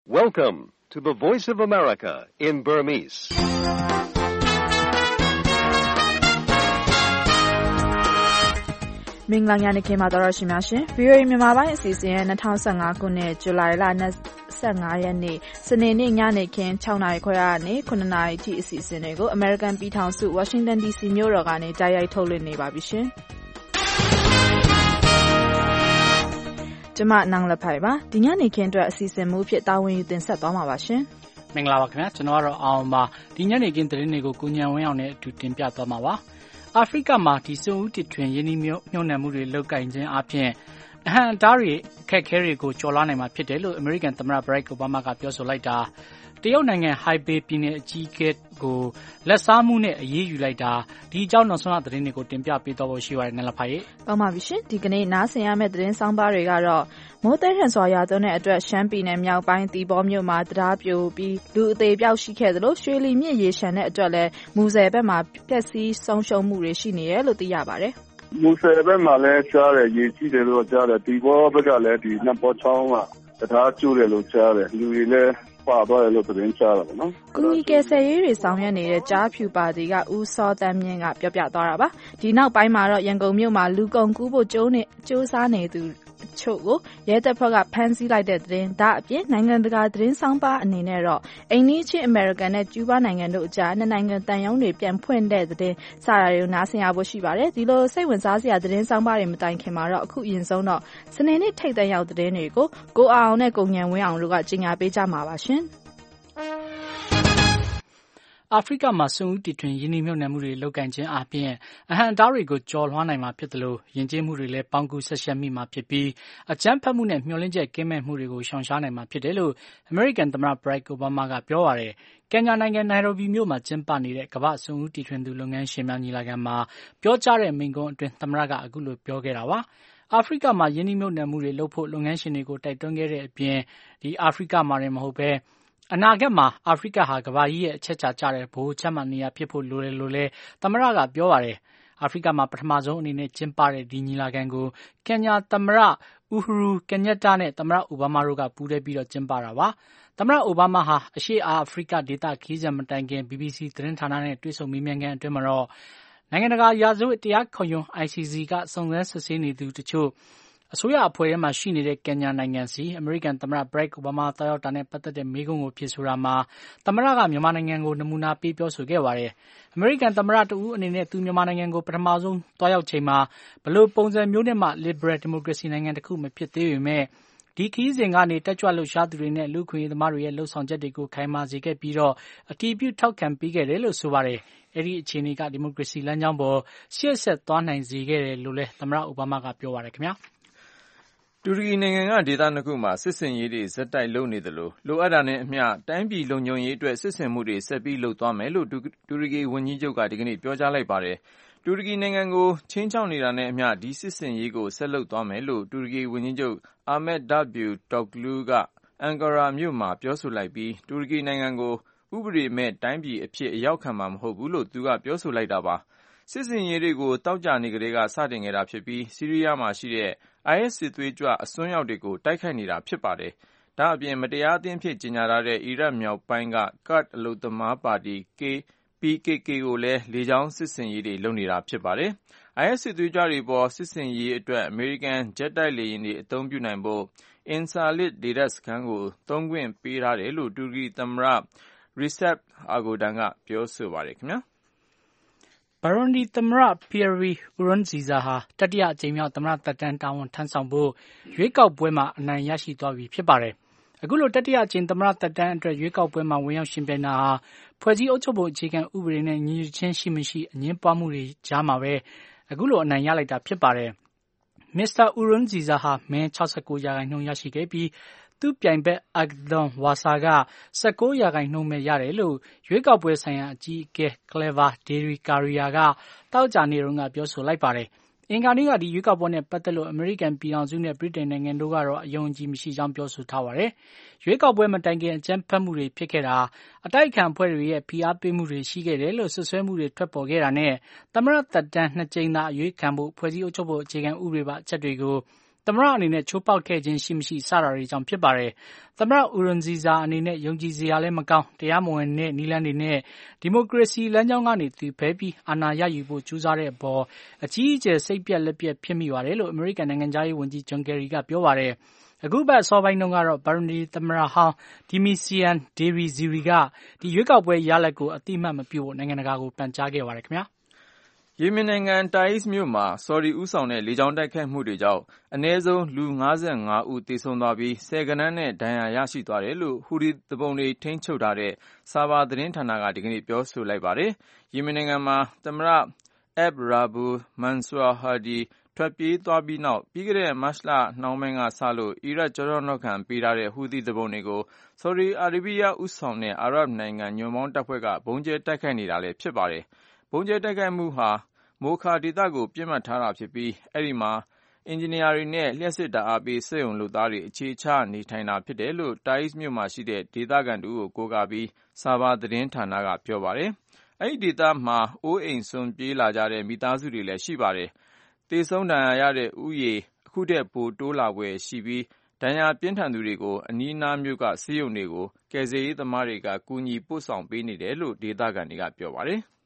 Welcome to the Voice of America in Burmese. ။မင်္ဂလာညနေခင်းပါတော်ရှင်များရှင် VOA မြန်မာပိုင်းအစီအစဉ်ရဲ့2015ခုနှစ်ဇူလိုင်လ25ရက်နေ့စနေနေ့ညနေခင်း6နာရီခွဲကနေ9နာရီအထိအစီအစဉ်တွေကို American ပြည်ထောင်စု Washington DC မြို့တော်ကနေတိုက်ရိုက်ထုတ်လွှင့်နေပါပြီရှင်။ကျွန်မနန်းလဖိုင်ပါဒီညနေခင်းအတွက်အစီအစဉ်မှုဖြစ်တာဝန်ယူတင်ဆက်သွားမှာပါရှင်။မင်္ဂလာပါခင်ဗျာကျွန်တော်ကတော့အောင်ပါဒီညနေခင်းသတင်းတွေကိုကိုညံဝင်းအောင်နဲ့အတူတင်ပြသွားမှာပါ။အာဖရိကမှာဒီစွန်ဦးတစ်ထွင်ယင်းနှမြုံနှံမှုတွေလုပ်ကိုင်ခြင်းအပြင်အဟံအတားတွေအခက်အခဲတွေကိုကျော်လွှားနိုင်မှာဖြစ်တယ်လို့အမေရိကန်သမ္မတဘရက်အိုဘားမားကပြောဆိုလိုက်တာတရုတ်နိုင်ငံဟိုင်ဘေးပြည်နယ်အကြီးအကဲကိုလက်စားမှုနဲ့အရေးယူလိုက်တာဒီအကြောင်းနောက်ဆုံးသတင်းတွေကိုတင်ပြပေးတော့ဖို့ရှိပါတယ်နလဖိုင်။ဟုတ်ပါပြီရှင်ဒီကနေ့နားဆင်ရမယ့်သတင်းဆောင်ပါတွေကတော့မိုးတဲထန်စွာရွာသွန်းတဲ့အတွက်ရှမ်းပြည်နယ်မြောက်ပိုင်းတီဘောမြို့မှာတရားပြိုပြီးလူအသေးပြောက်ရှိခဲ့သလိုရွှေလီမြစ်ရေရှမ်းတဲ့အတွက်လည်းမူဆယ်ဘက်မှာပျက်စီးဆုံးရှုံးမှုတွေရှိနေတယ်လို့သိရပါတယ်။မူဆယ်ဘက်မှာလည်းကြားတယ်ရေကြီးတယ်လို့ကြားတယ်တီဘောဘက်ကလည်းဒီနတ်ပေါ်ချောင်းကတရားကျိုးတယ်လို့ကြားတယ်လူတွေလည်းပါသွားတယ်လို့သတင်းကြားတာပေါ့နော်။ကုညီကယ်ဆယ်ရေးတွေဆောင်ရွက်နေတဲ့ကြားဖြူပါတီကဦးစောတန်းမြင့်ကပြောပြသွားတာပါ။ဒီနောက်ပိုင်းမှာတော့ရန်ကုန်မြို့မှာလူကုန်ကူးဖို့ကြိုးစားနေသူအချို့ကိုရဲတပ်ဖွဲ့ကဖမ်းဆီးလိုက်တဲ့သတင်းဒါအပြင်နိုင်ငံတကာသတင်းဆောင်ပါအနေနဲ့တော့အိန္ဒိယအမေရိကန်နဲ့ကျူးဘားနိုင်ငံတို့အကြားနှစ်နိုင်ငံတန်ယုံတွေပြန်ဖွင့်တဲ့သတင်းစတာတွေကိုနားဆင်ရဖို့ရှိပါတယ်ဒီလိုစိတ်ဝင်စားစရာသတင်းဆောင်ပါတွေမတိုင်ခင်မှာတော့အခုအရင်ဆုံးတော့စနေနေ့ထိပ်တန်းရောက်သတင်းတွေကိုကိုအောင်နဲ့ကိုညံဝင်းအောင်တို့ကကြီးညာပေးကြမှာပါရှင်အာဖရိကမှာစွန်ဦးတစ်ထွင်ယင်းနှမြုံနှံမှုတွေလုပ်ကိုင်ခြင်းအပြင်အဟံအတားတွေကိုကျော်လွှားနိုင်မှာဖြစ်တယ်လို့ယဉ်ကျေးမှုတွေလည်းပေါင်းကူးဆက်ဆက်မိမှာဖြစ်ပြီးအကြမ်းဖက်မှုနဲ့မျှော်လင့်ချက်ကင်းမဲ့မှုတွေကိုရှောင်ရှားနိုင်မှာဖြစ်တယ်လို့အမေရိကန်သမ္မတဘရက်အိုဘားမားကပြောပါတယ်။ကင်ညာနိုင်ငံနိုင်ရိုဘီမြို့မှာကျင်းပနေတဲ့ကမ္ဘာစွန်ဦးတစ်ထွင်သူလုပ်ငန်းရှင်များညီလာခံမှာပြောကြားတဲ့မိန့်ခွန်းအတွင်းသမ္မတကအခုလိုပြောခဲ့တာပါ။အာဖရိကမှာယင်းနှမြုံနှံမှုတွေလုပ်ဖို့လုပ်ငန်းရှင်တွေကိုတိုက်တွန်းခဲ့တဲ့အပြင်ဒီအာဖရိကမှာလည်းမဟုတ်ပဲအနာဂတ်မှာအာဖရိကဟာကမ္ဘာကြီးရဲ့အချက်ချတဲ့ဗဟိုချက်မှတ်နေရာဖြစ်ဖို့လိုတယ်လို့လည်းသမ္မတကပြောပါတယ်။အာဖရိကမှာပထမဆုံးအနေနဲ့ကျင်းပတဲ့ဒီညီလာခံကိုကင်ညာသမ္မတဥဟူရူကင်ညက်တာနဲ့သမ္မတအိုဘားမားတို့ကပူးတွဲပြီးကျင်းပတာပါ။သမ္မတအိုဘားမားဟာအရှေ့အာဖရိကဒေသခရီးစဉ်မတိုင်ခင် BBC သတင်းဌာနနဲ့တွေ့ဆုံမေးမြန်းခန်းအတွင်းမှာတော့နိုင်ငံတကာရာဇဝတ်တရားခုံရုံး ICC ကစုံစမ်းစစ်ဆေးနေသူတချို့အစိုးရအဖွဲ့ထဲမှာရှိနေတဲ့ကင်ညာနိုင်ငံစီအမေရိကန်သမ္မတဘရက်အိုဘားမားတောက်တာနဲ့ပတ်သက်တဲ့မေးခွန်းကိုဖြေဆိုတာမှာသမ္မတကမြန်မာနိုင်ငံကိုနမူနာပေးပြောဆိုခဲ့ပါတယ်။အမေရိကန်သမ္မတတဦးအနေနဲ့သူမြန်မာနိုင်ငံကိုပထမဆုံးသွားရောက်ချိန်မှာဘလို့ပုံစံမျိုးနဲ့မှ liberal democracy နိုင်ငံတစ်ခုမဖြစ်သေးပေမဲ့ဒီခရီးစဉ်ကနေတက်ကြွလှုပ်ရှားသူတွေနဲ့လူခွင့်ရေးသမားတွေရဲ့လှုပ်ဆောင်ချက်တွေကိုခိုင်မာစေခဲ့ပြီးတော့အတည်ပြုထောက်ခံပေးခဲ့တယ်လို့ဆိုပါတယ်။အဲ့ဒီအခြေအနေကဒီမိုကရေစီလမ်းကြောင်းပေါ်ရှေ့ဆက်သွားနိုင်စေခဲ့တယ်လို့လည်းသမ္မတအိုဘားမားကပြောပါတယ်ခင်ဗျာ။တူရကီနိုင်ငံကဒေသနှစ်ခုမှာစစ်ဆင်ရေးတွေဆက်တိုက်လုပ်နေသလိုလိုအပ်တာနဲ့အမျှတိုင်းပြည်လုံခြုံရေးအတွက်စစ်ဆင်မှုတွေဆက်ပြီးလုပ်သွားမယ်လို့တူရကီဝန်ကြီးချုပ်ကဒီကနေ့ပြောကြားလိုက်ပါတယ်။တူရကီနိုင်ငံကိုချင်းချောက်နေတာနဲ့အမျှဒီစစ်ဆင်ရေးကိုဆက်လုပ်သွားမယ်လို့တူရကီဝန်ကြီးချုပ်အာမက်ဒါဗ်ယူတောက်ဂလူးကအန်ကာရာမြို့မှာပြောဆိုလိုက်ပြီးတူရကီနိုင်ငံကိုဥပဒေမဲ့တိုင်းပြည်အဖြစ်အရောက်ခံမှာမဟုတ်ဘူးလို့သူကပြောဆိုလိုက်တာပါ။စစ်ဆင်ရေးတွေကိုတောက်ကြနေကလေးကစတင်ခဲ့တာဖြစ်ပြီးဆီးရီးယားမှာရှိတဲ့IS စစ်သွေးကြွအစွန်းရောက်တွေကိုတိုက်ခိုက်နေတာဖြစ်ပါတယ်။ဒါအပြင်မတရားအသင်းဖြစ်ကြေညာထားတဲ့အီရတ်မြောက်ပိုင်းကကာ့ဒ်အလုပ်သမားပါတီ PKK ကိုလည်းလေကြောင်းစစ်ဆင်ရေးတွေလုပ်နေတာဖြစ်ပါတယ်။ IS စစ်သွေးကြွတွေပေါ်စစ်ဆင်ရေးအတွက်အမေရိကန်ဂျက်တိုက်လေယာဉ်တွေအသုံးပြုနိုင်ဖို့အင်ဆာလစ်လေတပ်စခန်းကိုသုံးခွင့်ပေးထားတယ်လို့တူရကီသမ္မတရီဆက်အာဂိုဒန်ကပြောဆိုပါတယ်ခင်ဗျာ။ဘရွန်ဒီသမ္မတပီယာရီအူရွန်ဇီဇာဟာတတိယအကြိမ်မြောက်သမ္မတသက်တမ်းတာဝန်ထမ်းဆောင်ဖို့ရွေးကောက်ပွဲမှာအနိုင်ရရှိသွားပြီဖြစ်ပါတယ်။အခုလိုတတိယအကြိမ်သမ္မတသက်တမ်းအတွက်ရွေးကောက်ပွဲမှာဝင်ရောက်ရှင်ပြိုင်တာဟာဖွဲ့စည်းအုပ်ချုပ်ပုံအခြေခံဥပဒေနဲ့ညီညွတ်ခြင်းရှိမရှိအငြင်းပွားမှုတွေကြားမှာပဲအခုလိုအနိုင်ရလိုက်တာဖြစ်ပါတယ်။မစ္စတာအူရွန်ဇီဇာဟာမဲ69%ရရှိခဲ့ပြီးသူ့ပြိုင်ဘက်အာဂဒွန်ဝါဆာက19%ပဲရတယ်လို့ရွေးကောက်ပွဲဆိုင်ရာအကြီးအကဲကလေဗာဒေရီကာရီယာကတောက်ကြနေတုန်းကပြောဆိုလိုက်ပါတယ်။အင်္ဂါနေ့ကဒီရွေးကောက်ပွဲနဲ့ပတ်သက်လို့အမေရိကန်ပြည်ထောင်စုနဲ့ဗြိတိန်နိုင်ငံတို့ကတော့အယုံကြည်မရှိကြောင်းပြောဆိုထားပါတယ်။ရွေးကောက်ပွဲမတိုင်ခင်အကြမ်းဖက်မှုတွေဖြစ်ခဲ့တာအတိုက်အခံအဖွဲ့တွေရဲ့ဖိအားပေးမှုတွေရှိခဲ့တယ်လို့ဆွဆွဲမှုတွေထွက်ပေါ်ခဲ့တာနဲ့သမ္မတသက်တမ်း2ကြိမ်သာအရွေးခံဖို့ဖွဲ့စည်းအုပ်ချုပ်ပုံအခြေခံဥပဒေပါအချက်တွေကိုသမ္မတအနေနဲ့ချိုးဖောက်ခဲ့ခြင်းရှိမရှိစတာတွေကြောင့်ဖြစ်ပါတယ်။သမ္မတဦးရွန်ဇီဇာအနေနဲ့ယုံကြည်စရာလည်းမကောင်းတရားမဝင်တဲ့နည်းလမ်းတွေနဲ့ဒီမိုကရေစီလမ်းကြောင်းကနေသူဖဲပြီးအာဏာရယူဖို့ကြိုးစားတဲ့အပေါ်အကြီးအကျယ်စိတ်ပြက်လက်ပြက်ဖြစ်မိပါတယ်လို့အမေရိကန်နိုင်ငံသားရေးဝန်ကြီးဂျွန်ကယ်ရီကပြောပါတယ်။အခုပတ်အစောပိုင်းတုန်းကတော့ဘာရွန်ဒီသမ္မတဟောင်းဒီမီစီယန်ဒေရီဇီရီကဒီရွေးကောက်ပွဲရလဒ်ကိုအတိအမှတ်မပြုဖို့နိုင်ငံတကာကိုပန်ကြားခဲ့ပါတယ်ခင်ဗျာ။ယေမင်နိုင်ငံတိုင်စ်မြို့မှာဆော်ဒီဦးဆောင်တဲ့လေကြောင်းတိုက်ခိုက်မှုတွေကြောင့်အနည်းဆုံးလူ55ဦးသေဆုံးသွားပြီးဆယ်ဂဏန်းနဲ့ဒဏ်ရာရရှိသွားတယ်လို့ဟူရီသူပုန်တွေထိန်းချုပ်ထားတဲ့ဆာဘာသတင်းဌာနကဒီကနေ့ပြောဆိုလိုက်ပါတယ်။ယေမင်နိုင်ငံမှာသမ္မတအက်ဘ်ရာဘူမန်ဆူဟာဒီထွက်ပြေးသွားပြီးနောက်ပြီးခဲ့တဲ့မတ်လနှောင်းပိုင်းကစလို့အီရတ်ကြောထောက်ခံပေးထားတဲ့ဟူသီသူပုန်တွေကိုဆော်ဒီအာရေဗျဦးဆောင်တဲ့အာရပ်နိုင်ငံညွန့်ပေါင်းတပ်ဖွဲ့ကဘုံကျဲတိုက်ခိုက်နေတာလည်းဖြစ်ပါတယ်။ဘုံကျဲတိုက်ခိုက်မှုဟာမိုခါဒေသကိုပြစ်မှတ်ထားတာဖြစ်ပြီးအဲဒီမှာအင်ဂျင်နီယာတွေနဲ့လျှပ်စစ်ဓာတ်အားပေးစက်ရုံလုပ်သားတွေအခြေချနေထိုင်တာဖြစ်တယ်လို့တိုင်စ်မြို့မှာရှိတဲ့ဒေသခံတို့ကိုကိုးကားပြီးဆာဘာသတင်းဌာနကပြောပါတယ်။အဲဒီဒေသမှာအိုးအိမ်စွန့်ပြေးလာကြတဲ့မိသားစုတွေလည်းရှိပါတယ်။သေဆုံးဒဏ်ရာရတဲ့ဥယေအခုထက်ပိုတိုးလာဖွယ်ရှိပြီးဒဏ်ရာပြင်းထန်သူတွေကိုအနီးနားမြို့ကဆေးရုံတွေကိုကယ်ဆယ်ရေးသမားတွေကကူညီပို့ဆောင်ပေးနေတယ်လို့ဒေသခံတွေကပြောပါတယ်။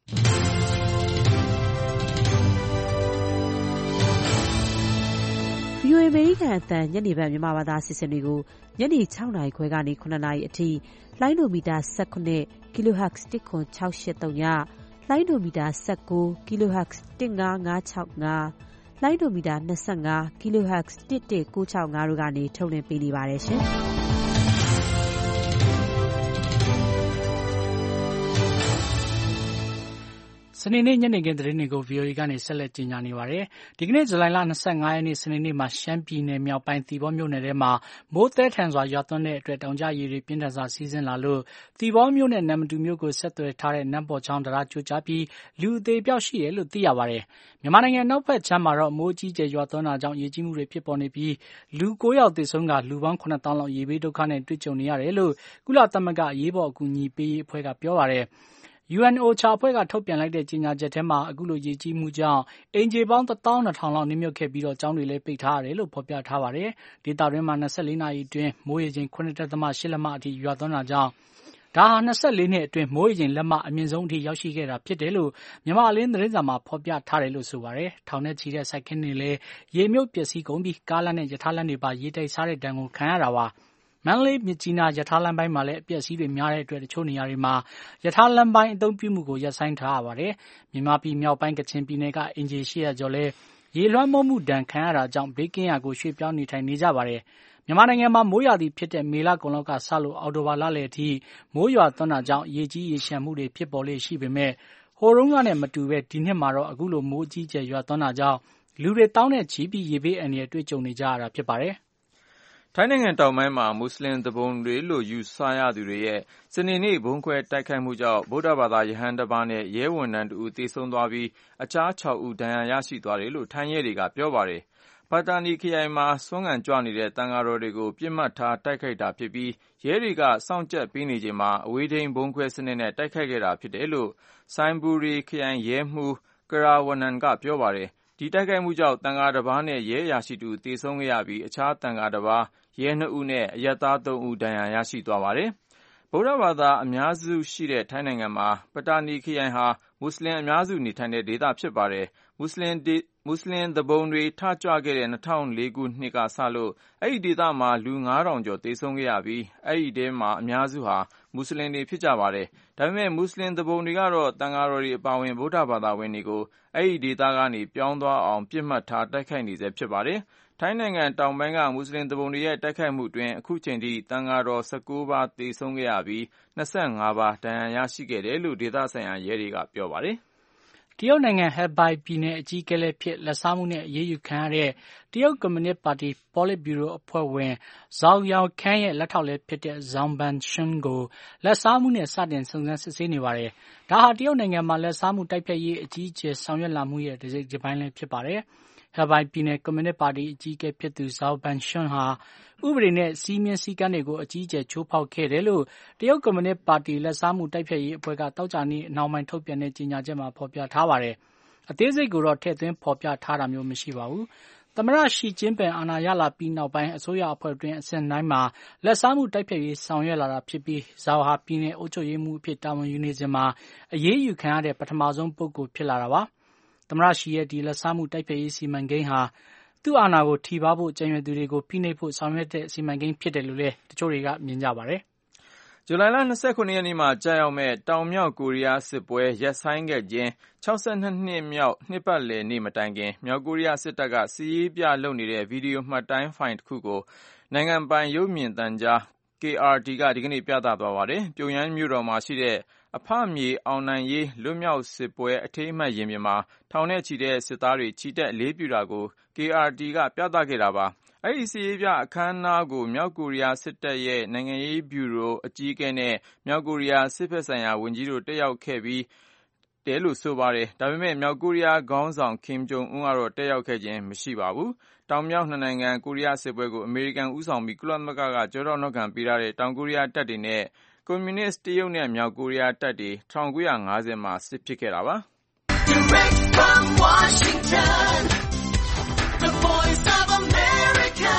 VOA အမေရိကန်အသံညနေပိုင်းမြန်မာဘာသာအစီအစဉ်တွေကိုညနေ 6 နာရီခွဲကနေ 9 နာရီအထိလိုင်းဒိုမီတာ 19 kHz 10683ညလိုင်းဒိုမီတာ19 kHz 15565လိုင်းဒိုမီတာ25 kHz 11965တို့ကနေထုတ်လွှင့်ပေးနေပါတယ်ရှင်။စနေနေ့ညနေခင်းသတင်းတွေကို VOA ကနေဆက်လက်ကြေညာနေပါတယ်။ဒီကနေ့ဇူလိုင်လ25ရက်နေ့စနေနေ့မှာရှမ်းပြည်နယ်မြောက်ပိုင်းသီပေါမြို့နယ်ထဲမှာမိုးသည်းထန်စွာရွာသွန်းတဲ့အတွက်တောင်ကျရေတွေပြင်းထန်စွာစီးဆင်းလာလို့သီပေါမြို့နဲ့နမ္မတူမြို့ကိုဆက်သွယ်ထားတဲ့နတ်ပေါ်ချောင်းတရားကျိုးကျပြီးလူအသေးအပျောက်ရှိတယ်လို့သိရပါတယ်။မြန်မာနိုင်ငံနောက်ဘက်ခြမ်းမှာတော့မိုးအကြီးအကျယ်ရွာသွန်းတာကြောင့်ရေကြီးမှုတွေဖြစ်ပေါ်နေပြီးလူ9ယောက်သေဆုံးကလူပေါင်း9000လောက်ရေဘေးဒုက္ခနဲ့တွေ့ကြုံနေရတယ်လို့ကုလသမဂ္ဂအရေးပေါ်အကူအညီပေးရေးအဖွဲ့ကပြောပါတယ်။ UNOCHA အဖွဲ့ကထုတ်ပြန်လိုက်တဲ့ကြေညာချက်ထဲမှာအခုလိုရေကြီးမှုကြောင့်အိမ်ခြေပေါင်း12000လောက်နစ်မြုပ်ခဲ့ပြီးကျောင်းတွေလည်းပိတ်ထားရတယ်လို့ဖော်ပြထားပါတယ်။ဒေသတွင်းမှာ24နာရီအတွင်းမိုးရေချိန် 7.8 လက်မအထိရွာသွန်းတာကြောင့်ဒါဟာ24နှစ်အတွင်းမိုးရေချိန်လက်မအမြင့်ဆုံးအထိရောက်ရှိခဲ့တာဖြစ်တယ်လို့မြန်မာအလင်းသတင်းစာမှာဖော်ပြထားတယ်လို့ဆိုပါတယ်။ထောင်နဲ့ချီတဲ့စိုက်ခင်းတွေလည်းရေမြုပ်ပျက်စီးကုန်ပြီးကားလမ်းနဲ့ရထားလမ်းတွေပါရေတိုက်စားတဲ့ဒဏ်ကိုခံရတာပါ။မန္တလေးမြစ်ကြီးနားရထားလမ်းပိုင်းမှာလည်းအပျက်အစီးတွေများတဲ့အတွက်တချို့နေရာတွေမှာရထားလမ်းပိုင်းအသုံးပြုမှုကိုရပ်ဆိုင်းထားရပါတယ်။မြန်မာပြည်မြောက်ပိုင်းကချင်ပြည်နယ်ကအင်ဂျီ800ကျော်လဲရေလွှမ်းမိုးမှုဒဏ်ခံရတာကြောင့်ဘေးကင်းရာကိုရွှေ့ပြောင်းနေထိုင်နေကြပါတယ်။မြန်မာနိုင်ငံမှာမိုးရာသီဖြစ်တဲ့မေလကုန်လောက်ကစလို့အောက်တိုဘာလလယ်အထိမိုးရွာသွန်းတာကြောင့်ရေကြီးရေလျှံမှုတွေဖြစ်ပေါ်လေရှိပေမဲ့ဟိုတုန်းကနဲ့မတူပဲဒီနှစ်မှာတော့အခုလိုမိုးအကြီးအကျယ်ရွာသွန်းတာကြောင့်လူတွေတောင်းနဲ့ချီပြီးရေဘေးအန္တရာယ်တွေ့ကြုံနေကြရတာဖြစ်ပါတယ်။ထိုင်းနိုင်ငံတောင်ပိုင်းမှာမွတ်စလင်သူပုန်တွေလို့ယူဆရသူတွေရဲ့စနေနေ့ဗုံးခွဲတိုက်ခိုက်မှုကြောင့်ဗုဒ္ဓဘာသာယဟန်တစ်ပါးနဲ့ရဲဝန်ထမ်းတဦးသေဆုံးသွားပြီးအခြား6ဦးဒဏ်ရာရရှိသွားတယ်လို့ထိုင်းရဲတွေကပြောပါတယ်။ပတ်တာနီခရိုင်မှာဆွမ်းခံကြွနေတဲ့တန်ဃာတော်တွေကိုပြစ်မှတ်ထားတိုက်ခိုက်တာဖြစ်ပြီးရဲတွေကစောင့်ကြပ်ပေးနေချိန်မှာအဝေးထိန်းဗုံးခွဲစနစ်နဲ့တိုက်ခိုက်ခဲ့တာဖြစ်တယ်လို့ဆိုင်ဘူရီခရိုင်ရဲမှူးကရာဝနန်ကပြောပါတယ်။ဒီတိုက်ခိုက်မှုကြောင့်တန်ဃာတစ်ပါးနဲ့ရဲအရာရှိတူသေဆုံးခဲ့ရပြီးအခြားတန်ဃာတစ်ပါးရဲ2ဦးနဲ့အရပ်သား3ဦးဒဏ်ရာရရှိသွားပါတယ်။ဗုဒ္ဓဘာသာအများစုရှိတဲ့ထိုင်းနိုင်ငံမှာပတာနီခရိုင်ဟာမွတ်စလင်အများစုနေထိုင်တဲ့ဒေသဖြစ်ပါတယ်။မွတ်စလင်သူပုန်တွေထကြွခဲ့တဲ့2004ခုနှစ်ကစလို့အဲဒီဒေသမှာလူ9000ကျော်သေဆုံးခဲ့ရပြီးအဲဒီထဲမှာအများစုဟာမွတ်စလင်တွေဖြစ်ကြပါတယ်။ဒါပေမဲ့မွတ်စလင်သူပုန်တွေကတော့တန်ဃာတော်တွေအပါအဝင်ဗုဒ္ဓဘာသာဝင်တွေကိုအဲဒီဒေသကနေပြောင်းသွားအောင်ပြစ်မှတ်ထားတိုက်ခိုက်နေဆဲဖြစ်ပါတယ်။ထိုင်းနိုင်ငံတောင်ပိုင်းကမွတ်စလင်သူပုန်တွေရဲ့တိုက်ခိုက်မှုအတွင်းအခုချိန်ထိတန်ဃာတော်19ပါးသေဆုံးခဲ့ရပြီး25ပါးဒဏ်ရာရရှိခဲ့တယ်လို့ဒေသဆိုင်ရာရဲတွေကပြောပါတယ်။တရုတ်နိုင်ငံဟက်ဘိုင်ပြည်နယ်အကြီးအကဲလည်းဖြစ်လက်စားမှုနဲ့အရေးယူခံရတဲ့တရုတ်ကွန်မြူနစ်ပါတီပေါလစ်ဗျူရိုအဖွဲ့ဝင်ဇောင်ယောင်ခန်းရဲ့လက်ထောက်လည်းဖြစ်တဲ့ဇောင်ဘန်ရှွန်းကိုလက်စားမှုနဲ့စတင်စုံစမ်းစစ်ဆေးနေပါတယ်။ဒါဟာတရုတ်နိုင်ငံမှာလက်စားမှုတိုက်ဖျက်ရေးအကြီးအကျယ်ဆောင်ရွက်လာမှုရဲ့တစ်စိတ်တစ်ပိုင်းလည်းဖြစ်ပါတယ်။ဟက်ဘိုင်ပြည်နယ်ကွန်မြူနစ်ပါတီအကြီးအကဲဖြစ်သူဇောင်ဘန်ရှွန်းဟာဥပဒေနဲ့စည်းမျဉ်းစည်းကမ်းတွေကိုအကြီးအကျယ်ချိုးဖောက်ခဲ့တယ်လို့တရုတ်ကွန်မြူနစ်ပါတီလက်စားမှုတိုက်ဖျက်ရေးအဖွဲ့ကသောကြာနေ့အနှောင်းပိုင်းထုတ်ပြန်တဲ့ကြေညာချက်မှာဖော်ပြထားပါတယ်။အသေးစိတ်ကိုတော့ထည့်သွင်းဖော်ပြထားတာမျိုးမရှိပါဘူး။သမ္မတရှီကျင်းပင်အာဏာရလာပြီးနောက်ပိုင်းအစိုးရအဖွဲ့တွင်အဆင့်တိုင်းမှာလက်စားမှုတိုက်ဖျက်ရေးဆောင်ရွက်လာတာဖြစ်ပြီးဇာဝါပြည်နယ်အုပ်ချုပ်ရေးမှူးအဖြစ်တာဝန်ယူနေစဉ်မှာအရေးယူခံရတဲ့ပထမဆုံးပုဂ္ဂိုလ်ဖြစ်လာတာပါ။သမ္မတရှီရဲ့ဒီလက်စားမှုတိုက်ဖျက်ရေးစီမံကိန်းဟာသူ့အာဏာကိုထိပါးဖို့ကြံရွယ်သူတွေကိုဖိနှိပ်ဖို့ဆောင်ရွက်တဲ့စီမံကိန်းဖြစ်တယ်လို့လည်းတချို့တွေကမြင်ကြပါတယ်။ဇူလိုင်လ 29 ရက်နေ့မှာကြာရောက်မဲ့တောင်မြောက်ကိုရီးယားစစ်ပွဲရပ်ဆိုင်းခဲ့ခြင်း62နှစ်မြောက်နှစ်ပတ်လည်နေ့မတိုင်ခင်မြောက်ကိုရီးယားစစ်တပ်ကစစ်ရေးပြလုပ်နေတဲ့ဗီဒီယိုမှတ်တမ်းဖိုင်တစ်ခုကိုနိုင်ငံပိုင်ရုပ်မြင်သံကြား KRT ကဒီကနေ့ပြသသွားပါတယ်။ပြုံယမ်းမြို့တော်မှာရှိတဲ့အဖမြေအောင်နိုင်ရေးလွတ်မြောက်စစ်ပွဲအထိမ်းအမှတ်ရင်ပြင်မှာထောင်နဲ့ချီတဲ့စစ်သားတွေချီတက်အလေးပြုတာကို KRT ကပြသခဲ့တာပါ။အဲဒီစစ်ရေးပြအခမ်းအနားကိုမြောက်ကိုရီးယားစစ်တပ်ရဲ့နိုင်ငံရေးဗျူရိုအကြီးအကဲနဲ့မြောက်ကိုရီးယားစစ်ဘက်ဆိုင်ရာဝန်ကြီးတို့တက်ရောက်ခဲ့ပြီးတယ်လို့ဆိုပါတယ်။ဒါပေမဲ့မြောက်ကိုရီးယားခေါင်းဆောင်ကင်ဂျုံအွန်းကတော့တက်ရောက်ခဲ့ခြင်းမရှိပါဘူး။တောင်မြောက်နှစ်နိုင်ငံကိုရီးယားစစ်ပွဲကိုအမေရိကန်ဦးဆောင်ပြီးကုလသမဂ္ဂကကြောထောက်နောက်ခံပေးထားတဲ့တောင်ကိုရီးယားတပ်တွေနဲ့ကွန်မြူနစ်တရုတ်နဲ့မြောက်ကိုရီးယားတပ်တွေ1950မှာစစ်ဖြစ်ခဲ့တာပါ။ Direct from Washington, the Voice of America,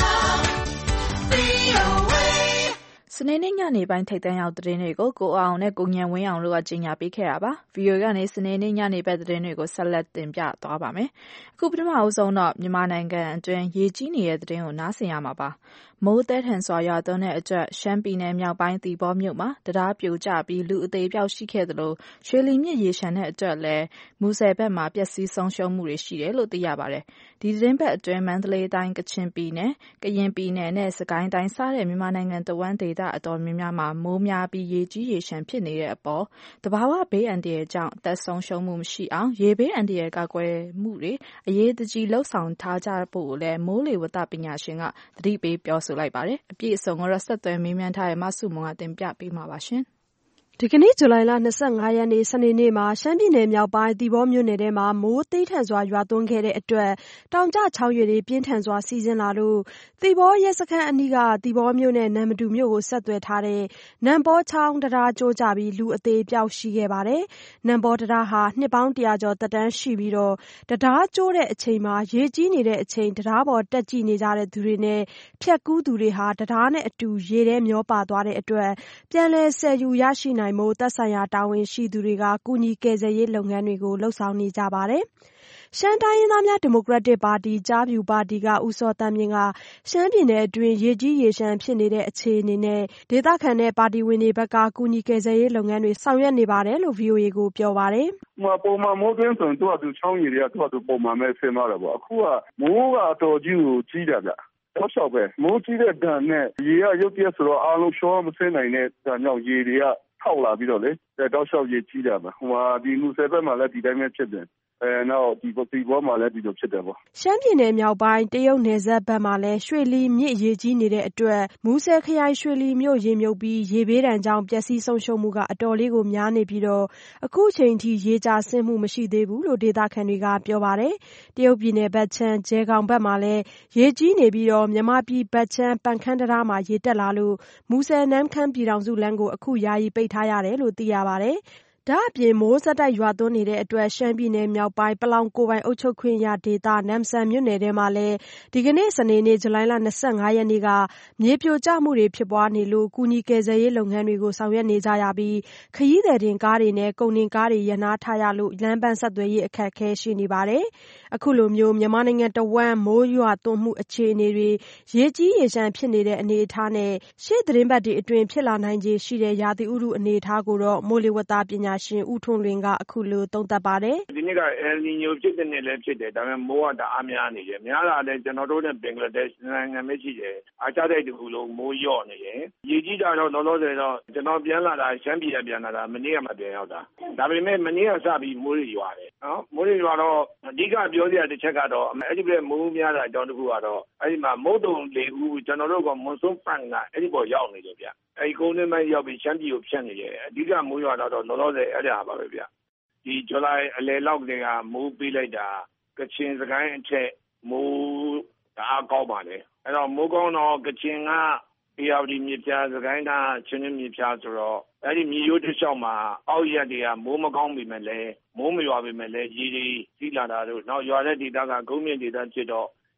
VOA စနေနေ့ညနေပိုင်းထိပ်တန်းရောက်သတင်းတွေကိုကိုအောင်နဲ့ကိုဉာဏ်ဝင်းအောင်တို့ကကြီးညာပေးခဲ့တာပါ။ VOA ကနေစနေနေ့ညနေဘက်သတင်းတွေကိုဆက်လက်တင်ပြသွားပါမယ်။အခုပထမအဆုံးတော့မြန်မာနိုင်ငံအတွင်းရေကြီးနေတဲ့သတင်းကိုနားဆင်ရမှာပါ။မိုးသည်းထန်စွာရွာသွန်းတဲ့အတွက်ရှမ်းပြည်နယ်မြောက်ပိုင်းသီပေါမြို့မှာတရားပြိုကျပြီးလူအသေးအပျောက်ရှိခဲ့သလိုရွှေလီမြစ်ရေရှမ်းတဲ့အတွက်လည်းမူဆယ်ဘက်မှာပျက်စီးဆုံးရှုံးမှုတွေရှိတယ်လို့သိရပါတယ်။ဒီသတင်းပတ်အတွင်းမန္တလေးတိုင်းကချင်ပြည်နယ်ကရင်ပြည်နယ်နဲ့စကိုင်းတိုင်းစတဲ့မြန်မာနိုင်ငံတဝန်းဒေသအတော်များများမှာမိုးများပြီးရေကြီးရေရှမ်းဖြစ်နေတဲ့အပေါ်တဘာဝဘေးအန္တရာယ်ကြောင့်အသက်ဆုံးရှုံးမှုမရှိအောင်ရေဘေးအန္တရာယ်ကာကွယ်မှုတွေအရေးတကြီးလှုပ်ဆောင်ထားကြဖို့လည်းမိုးလေဝသပညာရှင်ကသတိပေးပြောဆိုလိုက်ပါတယ်။အပြည့်အစုံကိုဆက်သွယ်မေးမြန်းထားတဲ့မဆုမွန်ကတင်ပြပေးမှာပါရှင်။ဒီကနေ့ဇူလိုင်လ25ရက်နေ့စနေနေ့မှာရှမ်းပြည်နယ်မြောက်ပိုင်းသီပေါမြို့နယ်ထဲမှာမိုးသည်းထန်စွာရွာသွန်းခဲ့တဲ့အတွက်တောင်ကျချောင်းရည်တွေပြင်းထန်စွာစီးဆင်းလာလို့သီပေါရဲစခန်းအနီးကသီပေါမြို့နဲ့နမ်မတူမြို့ကိုဆက်သွယ်ထားတဲ့နမ်ပေါချောင်းတရားကျိုးကျပြီးလူအသေးအပျောက်ရှိခဲ့ပါတယ်။နမ်ပေါတရားဟာနှစ်ပေါင်း100ကျော်သက်တမ်းရှိပြီးတရားကျိုးတဲ့အချိန်မှာရေကြီးနေတဲ့အချိန်တရားပေါ်တက်ကြည့်နေကြတဲ့သူတွေနဲ့ဖြတ်ကူးသူတွေဟာတရားနဲ့အတူရေထဲမျောပါသွားတဲ့အတွက်ပြန်လည်ဆယ်ယူရရှိနိုင်မို့သက်ဆိုင်ရာတာဝန်ရှိသူတွေကကူညီကယ်ဆယ်ရေးလုပ်ငန်းတွေကိုလှုပ်ဆောင်နေကြပါတယ်။ရှမ်းတိုင်းရင်းသားများဒီမိုကရက်တစ်ပါတီကျားဖြူပါတီကဦးစောသန်းမြင့်ကရှမ်းပြည်နယ်အတွင်းရေကြီးရေရှမ်းဖြစ်နေတဲ့အခြေအနေနဲ့ဒေသခံနဲ့ပါတီဝင်တွေဘက်ကကူညီကယ်ဆယ်ရေးလုပ်ငန်းတွေဆောင်ရွက်နေပါတယ်လို့ VOA ကိုပြောပါတယ်။ပုံမှန်မိုးတွင်းဆိုရင်သူ့ချောင်းရည်တွေကသူ့ပုံမှန်ပဲဆင်းသွားတယ်ပေါ့။အခုကမိုးကအတော်ကြီးကိုကြီးတာဗျ။တောက်လျှောက်ပဲမိုးကြီးတဲ့ဒဏ်နဲ့ရေကရုတ်တရက်ဆိုတော့အားလုံးရှောမဆင်းနိုင်တဲ့ဒဏ်ကြောင့်ရေတွေကထောက်လာပြီးတော့လေတောက်လျှောက်ရေကြီးတာပါဒီမူဆယ်ဘက်မှာလည်းဒီတိုင်းပဲဖြစ်တယ်နောက်ဒီဘောမှာလည်းဒီလိုဖြစ်တယ်ပေါ့ရှမ်းပြည်နယ်မြောက်ပိုင်းတရုတ်နယ်စပ်ဘက်မှာလည်းရွှေလီမြစ်ရေကြီးနေတဲ့အတွက်မူဆယ်ခရိုင်ရွှေလီမြို့ရေမြုပ်ပြီးရေဘေးဒဏ်ကြောင့်ပျက်စီးဆုံးရှုံးမှုကအတော်လေးကိုများနေပြီးအခုချိန်ထိရေကျဆင်းမှုမရှိသေးဘူးလို့ဒေသခံတွေကပြောပါတယ်တရုတ်ပြည်နယ်ဘက်ချမ်းကျဲခေါင်ဘက်မှာလည်းရေကြီးနေပြီးမြန်မာပြည်ဘက်ချမ်းပန်ခမ်းတရားမှာရေတက်လာလို့မူဆယ်နမ်းခမ်းပြည်ထောင်စုလမ်းကိုအခုယာယီပိတ်ထားရတယ်လို့သိရပါတယ်။ဒါ့အပြင်မိုးဆက်တိုက်ရွာသွန်းနေတဲ့အတွက်ရှမ်းပြည်နယ်မြောက်ပိုင်းပလောင်ကိုယ်ပိုင်အုပ်ချုပ်ခွင့်ရဒေသနမ်ဆန်မြို့နယ်ထဲမှာလည်းဒီကနေ့စနေနေ့ဇူလိုင်လ25ရက်နေ့ကမြေပြိုကျမှုတွေဖြစ်ပွားနေလို့ကူညီကယ်ဆယ်ရေးလုပ်ငန်းတွေကိုဆောင်ရွက်နေကြရပြီးခရီးသည်တင်ကားတွေနဲ့ကုန်တင်ကားတွေရပ်နားထားရလို့လမ်းပန်းဆက်သွယ်ရေးအခက်အခဲရှိနေပါတယ်။အခုလိုမျိုးမြန်မာနိုင်ငံတဝန်းမိုးရွာသွန်းမှုအခြေအနေတွေရေကြီးရေရှမ်းဖြစ်နေတဲ့အနေအထားနဲ့ရှေ့သတင်းပတ်တွေအတွင်းဖြစ်လာနိုင်ခြေရှိတဲ့ရာသီဥတုအနေအထားကိုတော့မိုးလေဝသပညာရှင်ဦးထွန်းလွင်ကအခုလိုသုံးသပ်ပါတယ်။ဒီနေ့က El Niño ဖြစ်တဲ့နေ့လည်းဖြစ်တယ်ဒါပေမဲ့မိုးကတအားများနေတယ်များလာတယ်ကျွန်တော်တို့နဲ့ဘင်္ဂလားဒေ့ရှ်နိုင်ငံပဲရှိတယ်အားကျတဲ့တခုလုံးမိုးလျော့နေတယ်ရေကြီးတာတော့လောလောဆယ်တော့ကျွန်တော်ပြန်လာတာရှမ်းပြည်ကပြန်လာတာမနေ့ကမှပြန်ရောက်တာဒါပေမဲ့မနေ့ကစပြီးမိုးတွေရွာတယ်နော်မိုးတွေရွာတော့အဓိကပြောစရာတစ်ချက်ကတော့အဲ့ဒီပဲမိုးများတာအကြောင်းတစ်ခုကတော့အဲ့ဒီမှာမုတ်တုံလေဦးကျွန်တော်တို့ကမွန်ဆွန်ပန်ကအဲ့ဒီပေါ်ရောက်နေတယ်ဗျအဲ့ဒီကုန်းထဲမှာရောက်ပြီးရှမ်းပြည်ကိုဖြတ်နေတယ်အဓိကမိုးရွာတော့လောလောဆယ်အဲ့ဒါပါပဲဗျဒီဇူလိုင်အလယ်လောက်ကမိုးပေးလိုက်တာကချင်စကိုင်းအထက်မိုးတအားကောင်းပါလေအဲ့တော့မိုးကောင်းတော့ကချင်ကARD မြေပြားစကိုင်းသားချင်းမြေပြားဆိုတော့အဲ့ဒီမြေရိုးတစ်လျှောက်မှာအောက်ရက်တွေကမိုးမကောင်းပြီမဲ့လဲမိုးမရွာပြီမဲ့လဲရေတွေကြီးလာတာတို့နောက်ရွာတဲ့ဒေသကကုန်းမြင့်ဒေသဖြစ်တော့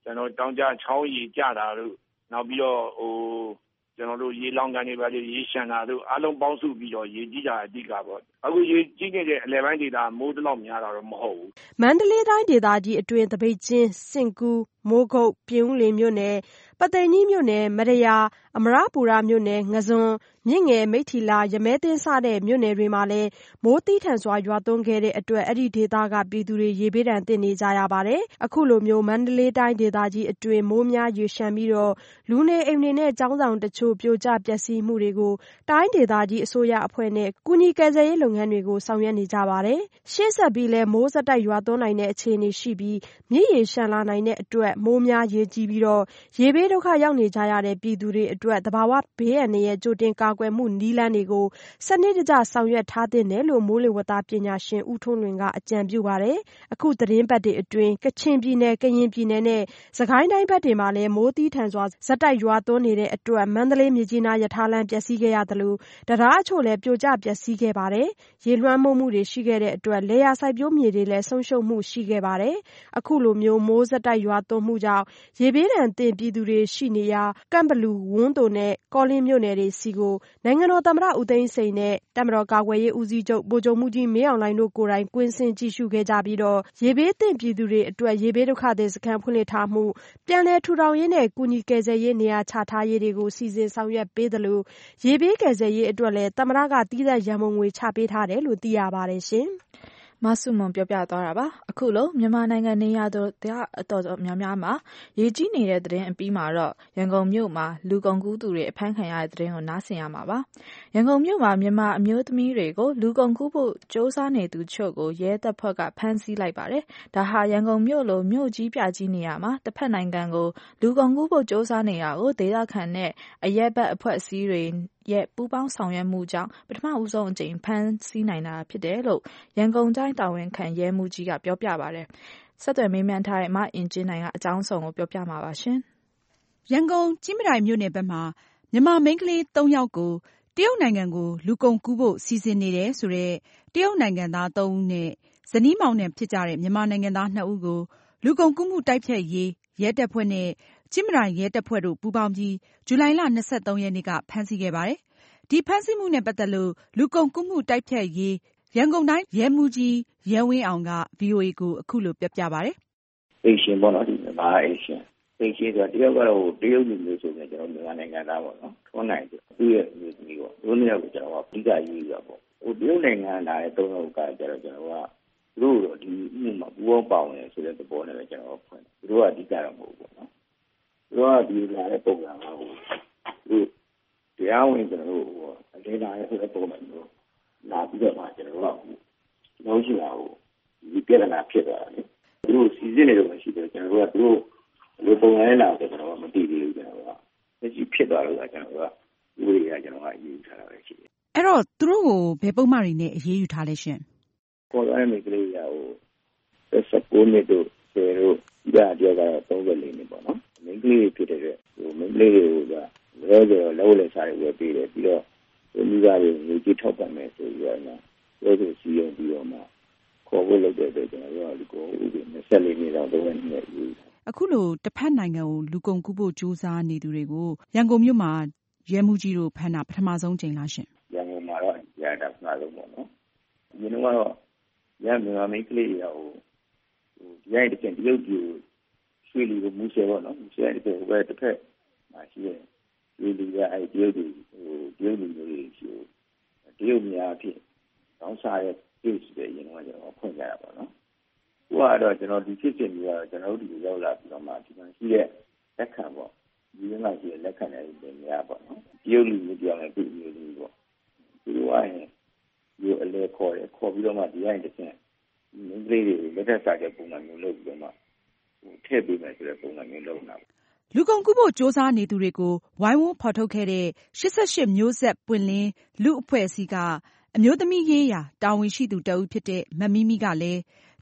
ကျွန်တော်တောင်ကျချောင်းရီကြတာတို့နောက်ပြီးတော့ကျွန်တော်တို့ရေလောင်ကန်တွေပါလေရေရှမ်းတာတို့အားလုံးပေါင်းစုပြီးတော့ရေကြီးတာအဓိကပေါ့အခုရေကြီးနေတဲ့အလဲပိုင်းဒေသမိုးတလောက်များတာတော့မဟုတ်ဘူးမန္တလေးတိုင်းဒေသကြီးအတွင်းသပိတ်ချင်းစင်ကူမိုးကုတ်ပြင်ဦးလွင်မြို့နယ်ပသိမ်ကြီးမြို့နယ်မရယာအမရပူရမြို့နယ်ငဇွန်မြင့်ငယ်မိထ္ထီလာရမဲသင်းစတဲ့မြို့နယ်တွေမှာလည်းမိုးသီးထန်စွာရွာသွန်းခဲ့တဲ့အတွက်အဲ့ဒီဒေသကပြည်သူတွေရေဘေးဒဏ်သင့်နေကြရပါတယ်အခုလိုမျိုးမန္တလေးတိုင်းဒေသကြီးအတွင်းမိုးများရေရှမ်းပြီးတော့လူနေအိမ်တွေနဲ့ကျောင်းဆောင်တချို့ပြိုကျပျက်စီးမှုတွေကိုတိုင်းဒေသကြီးအစိုးရအဖွဲ့နဲ့ကူညီကယ်ဆယ်ရေးလုပ်ငန်းတွေကိုဆောင်ရွက်နေကြပါတယ်ရှေ့ဆက်ပြီးလည်းမိုးဆက်တိုက်ရွာသွန်းနိုင်တဲ့အခြေအနေရှိပြီးမြစ်ရေရှမ်းလာနိုင်တဲ့အတွက်မိုးများရေကြီးပြီးတော့ရေဘေးဒုက္ခရောက်နေကြရတဲ့ပြည်သူတွေအတွက်သဘာဝဘေးအန္တရာယ်ကြိုတင်ကာကွယ်မှုနည်းလမ်းတွေကိုစနစ်တကျဆောင်ရွက်ထားသင့်တယ်လို့မိုးလေဝသပညာရှင်ဦးထွန်းလွင်ကအကြံပြုပါတယ်အခုသတင်းပတ်တွေအတွင်းကချင်ပြည်နယ်ကရင်ပြည်နယ်နဲ့စကိုင်းတိုင်းဘက်တွေမှာလည်းမိုးသီးထန်စွာဇက်တိုက်ရွာသွန်းနေတဲ့အတွက်မန္တလေးမြစ်ကြီးနားရထားလမ်းပျက်စီးခဲ့ရသလိုတရားအချို့လည်းပြိုကျပျက်စီးခဲ့ပါတယ်ရေလွှမ်းမိုးမှုတွေရှိခဲ့တဲ့အတွက်လယ်ယာစိုက်ပျိုးမြေတွေလည်းဆုံးရှုံးမှုရှိခဲ့ပါတယ်အခုလိုမျိုးမိုးဇက်တိုက်ရွာသွန်းမှုကြောင့်ရေဘေးဒဏ်သင့်ပြည်သူတွေရှိနေရာကန့်ဘလူဝန်းသိုနဲ့ကောလင်းမြို့နယ်တွေစီကိုနိုင်ငံတော်သမ္မတဦးသိန်းစိန်နဲ့တပ်မတော်ကာကွယ်ရေးဦးစီးချုပ်ဗိုလ်ချုပ်မှူးကြီးမင်းအောင်လှိုင်တို့ကိုယ်တိုင်ကွင်းဆင်းကြည့်ရှုခဲ့ကြပြီးတော့ရေဘေးသင့်ပြည်သူတွေအတွက်ရေဘေးဒုက္ခသည်စခန်းဖွင့်လှစ်ထားမှုပြန်လည်ထူထောင်ရေးနဲ့ကူညီကယ်ဆယ်ရေးနေရာချထားရေးတွေကိုစီစဉ်ဆောင်ရွက်ပေးသလိုရေဘေးကယ်ဆယ်ရေးအတွက်လည်းသမ္မတကသီးသန့်ရန်ပုံငွေချပေးထားတယ်လို့သိရပါတယ်ရှင်မဆုမွန်ပြောပြသွားတာပါအခုလိုမြန်မာနိုင်ငံနေရာတော်တော်များများမှာရေကြီးနေတဲ့သတင်းအပြီးမှာတော့ရန်ကုန်မြို့မှာလူကုန်ကူးသူတွေအဖမ်းခံရတဲ့သတင်းကိုနားဆင်ရမှာပါရန်ကုန်မြို့မှာမြန်မာအမျိုးသမီးတွေကိုလူကုန်ကူးဖို့စ조사နေသူချို့ကိုရဲတပ်ဖွဲ့ကဖမ်းဆီးလိုက်ပါတယ်ဒါဟာရန်ကုန်မြို့လိုမြို့ကြီးပြကြီးနေရာမှာတစ်ဖက်နိုင်ငံကိုလူကုန်ကူးဖို့စ조사နေတာကိုဒေသခံနဲ့အရက်ဘက်အဖွဲ့အစည်းတွေရဲ့ပူးပေါင်းဆောင်ရွက်မှုကြောင့်ပထမဦးဆုံးအကြိမ်ဖမ်းဆီးနိုင်တာဖြစ်တယ်လို့ရန်ကုန်တိုင်းတာဝန်ခံရဲမှူးကြီးကပြောပြပါတယ်။ဆက်သွယ်မေးမြန်းထားတဲ့မအင်ကျင်းနိုင်ကအကြောင်းစုံကိုပြောပြမှာပါရှင်။ရန်ကုန်ကြည့်မြတိုင်မြို့နယ်ဘက်မှာမြန်မာမိန်းကလေး3ယောက်ကိုတရုတ်နိုင်ငံကိုလူကုန်ကူးဖို့စီစဉ်နေတယ်ဆိုတဲ့တရုတ်နိုင်ငံသား3ဦးနဲ့ဇနီးမောင်နှံဖြစ်ကြတဲ့မြန်မာနိုင်ငံသား2ဦးကိုလူကုန်ကူးမှုတိုက်ဖျက်ရေးရဲတပ်ဖွဲ့နဲ့ကြည့်မြတိုင်ရဲတပ်ဖွဲ့တို့ပူးပေါင်းပြီးဇူလိုင်လ23ရက်နေ့ကဖမ်းဆီးခဲ့ပါတယ်။ဒီဖမ်းဆီးမှုနဲ့ပတ်သက်လို့လူကုန်ကူးမှုတိုက်ဖျက်ရေးရန်ကုန်တိုင်းရဲမှူးကြီးရဲဝင်းအောင်က VOA ကိုအခုလိုပြောပြပါတယ်။အိရှင်ပေါ့နော်ဒီမြန်မာအိရှင်ဆိုတရုတ်ကတော့တရုတ်လူမျိုးဆိုရင်ကျွန်တော်မြန်မာနိုင်ငံသားပေါ့နော်ထွန်းနိုင်သူရဲ့လူမျိုးပေါ့တို့နှစ်ယောက်ကိုကျွန်တော်ကအဓိကရေးရပေါ့တရုတ်နိုင်ငံသားရဲ့3ယောက်ကကျတော့ကျွန်တော်ကသူတို့တော့ဒီဥမှာပူပေါင်းပါဝင်ဆိုတဲ့သဘောနဲ့ပဲကျွန်တော်ဖွင့်သူတို့ကအဓိကတော့မဟုတ်ဘူးပေါ့နော်သူတို့ကဒီလာတဲ့ပုံစံမှာဟိုသူတရားဝင်ကျွန်တော်တို့အလေးလာရဲ့ဆိုတဲ့ပုံစံမျိုးလာပြီးတော့မှကျွန်တော်ကလုံးရှိတာဟိုဒီပြဿနာဖြစ်သွားတယ်သူတို့စီစဉ်နေတော့မရှိတယ်ကျွန်တော်ကသူတို့လူပုံရဲလာတယ်ကျွန်တော်ကမသိသေးဘူးကျွန်တော်ကလက်ရှိဖြစ်သွားလို့ကျွန်တော်ကဥပဒေကကျွန်တော်ကအရေးယူထားတာပဲရှိတယ်အဲ့တော့သူတို့ကိုဘယ်ပုံမှန်တွေနဲ့အရေးယူထားလဲရှင်ပေါ်လာတဲ့မိကလေးကဟို19နှစ်တို့10တို့ကြာကြောကတော့34နှစ်ပေါ့နော်မိကလေးဖြစ်တဲ့ဟိုမိကလေးတွေကလောလောစားရဝယ်ပေးတယ်ပြီးတော့ဒီမိသားစုကိုကြည့်ထောက်ပံ့မယ်ဆိုပြီးတော့လည်းဒီစီရင်ပြီးတော့မှခေါ်ဖို့လုပ်တဲ့အတွက်ကျွန်တော်တို့ကဒီကိုဥပဒေ24နှစ်လောက်တော့နေနေပြီအခုလိုတစ်ဖက်နိုင်ငံကိုလူကုန်ကူးဖို့ကြိုးစားနေသူတွေကိုရန်ကုန်မြို့မှာရဲမှုကြီးတို့ဖမ်းတာပထမဆုံးချိန်လားရှင်ရန်ကုန်မှာတော့ရတာပထမဆုံးပေါ့နော်ဒီနေ့ကတော့ရန်မြန်မာမိတ်ကလေးရဟိုဒီရိုက်တဲ့တရုတ်ပြည်ရွှေလီကိုမူဆယ်ပေါ့နော်မူဆယ်တဲ့ဟိုဘက်တစ်ဖက်မှာရှိတယ်ဒီလူကအဲ့တရုတ်ပြည်ဟိုတရုတ်လူမျိုးတွေရှိတရုတ်များအဖြစ်တောင်းစားတဲ့ case တွေရင်တော့ကျွန်တော်ဖွင့်ကြရပါတော့။ဟိုကတော့ကျွန်တော်ဒီဖြစ်စဉ်ကြီးကတော့ကျွန်တော်တို့ဒီရောက်လာပြီးတော့မှဒီမှာရှိတဲ့လက်ခံပေါ့ဒီမှာရှိတဲ့လက်ခံတဲ့တွေများပေါ့နော်။တရုတ်လူမျိုးပြောင်းတဲ့ပြည်မျိုးတွေပေါ့။ဒီလိုဝိုင်းဒီအလဲခေါ်ပြီးတော့မှဒီရိုင်းတစ်ချက်မင်းကလေးတွေလက်ထပ်စားတဲ့ပုံစံမျိုးလုပ်ပြီးတော့မှထည့်ပေးမယ်ဆိုတဲ့ပုံစံမျိုးလုပ်နေတာ။လူကုန်ကူးဖို့စ조사နေသူတွေကိုဝိုင်းဝန်းဖော်ထုတ်ခဲ့တဲ့88မျိုးဆက်ပွင့်လင်းလူအဖွဲ့အစည်းကအမျိုးသမီးရေးရာတာဝန်ရှိသူတဦးဖြစ်တဲ့မမီမီကလည်း